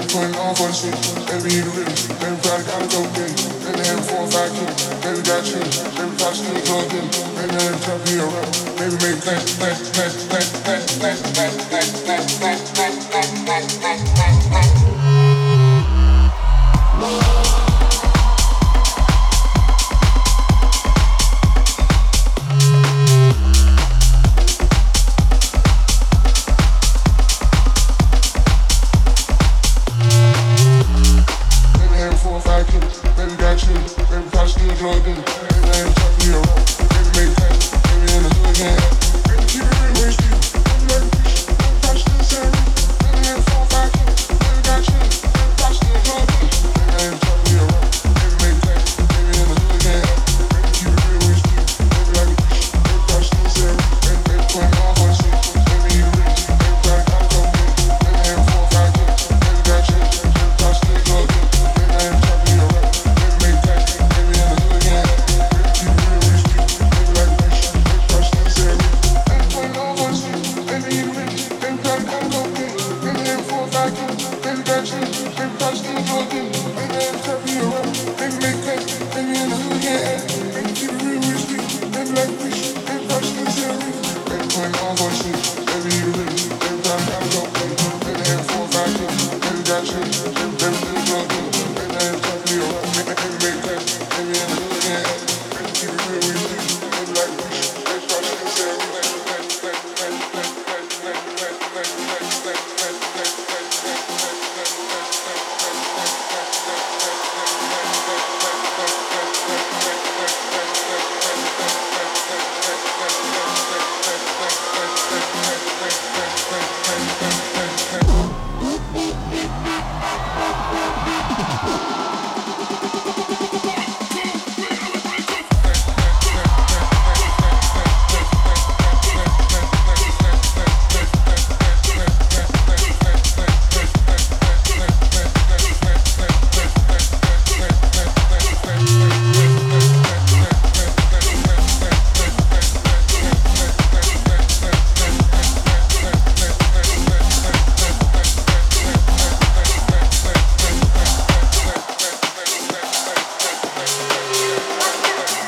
putting on for the city. Baby, you the realest. Baby, probably gotta go get it. Baby, having 4 or 5 kids. Baby, got children. Baby, probably still drug dealer. Baby, I ain't trying to be a rapper. Baby, make plans, plans, plans, plans, plans, plans, plans, plans, plans, plans, plans, plans, plans, plans, plans. Baby, you the realest. Baby, I gotta go. Baby, having 4 or 5 kids. Baby, got children.